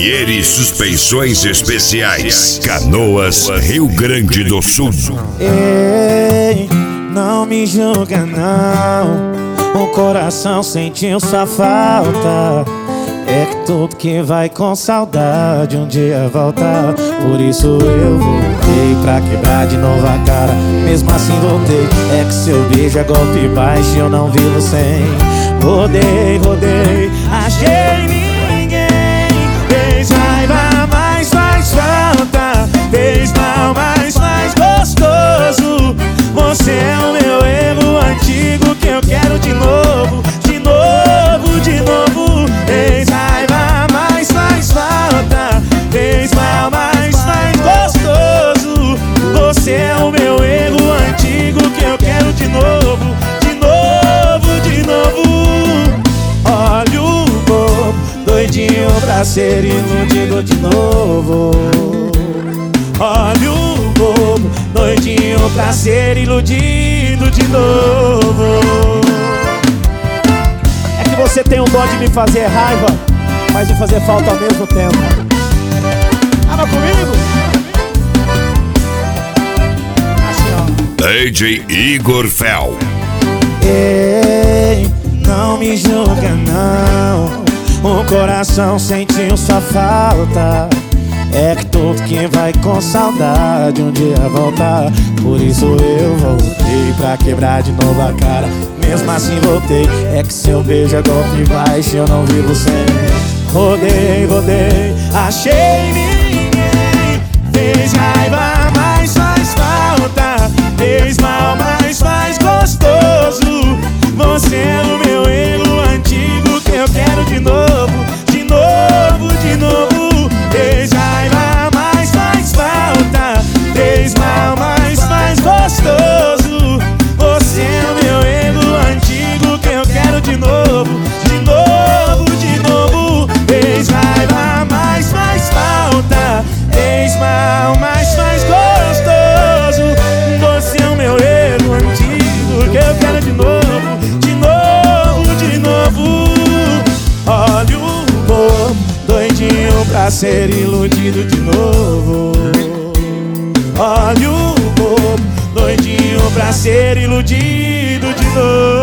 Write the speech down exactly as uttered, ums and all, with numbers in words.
Pieri Suspensões Especiais, Canoas, Rio Grande do Sul. Ei, não me julga não, o coração sentiu sua falta. É que tudo que vai com saudade um dia volta. Por isso eu voltei pra quebrar de novo a cara. Mesmo assim voltei, é que seu beijo é golpe baixo e eu não vivo sem. Rodei, rodei, achei ninguém. Fez raiva, mas faz falta. Fez mal, mas faz gostoso. Você é o meu erro antigo que eu quero de novo. De novo, de novo. Fez raiva, mas faz falta. Fez mal, mas faz gostoso. Você é o meu erro antigo que eu quero de novo. De novo, de novo. Olha o bobo, doidinho pra ser iludido de novo. Olha o bobo, doidinho pra ser iludido de novo. É que você tem um dó de me fazer raiva, mas de fazer falta ao mesmo tempo. Tava comigo? Assim, ó. D J Igor Fel. Ei, não me julga não, o coração sentiu sua falta. É que tudo que vai com saudade um dia volta. Por isso eu voltei pra quebrar de novo a cara. Mesmo assim voltei, é que seu beijo é golpe baixo e eu não vivo sem. Rodei, rodei, achei ninguém. Fez raiva, mas faz falta. Fez mal, mas faz gostoso. Você é o meu erro antigo que eu quero de novo. De novo, de novo. Fez raiva, mas faz falta. Fez mal, mas faz gostoso. Você é o meu erro antigo que eu quero de novo. De novo, de novo. Fez raiva, mas faz falta. Fez mal, mas faz gostoso. Você é o meu erro antigo que eu quero de novo. De novo, de novo. Olha o bobo, doidinho pra ser iludido de novo. Olha o bobo, doidinho pra ser iludido de novo.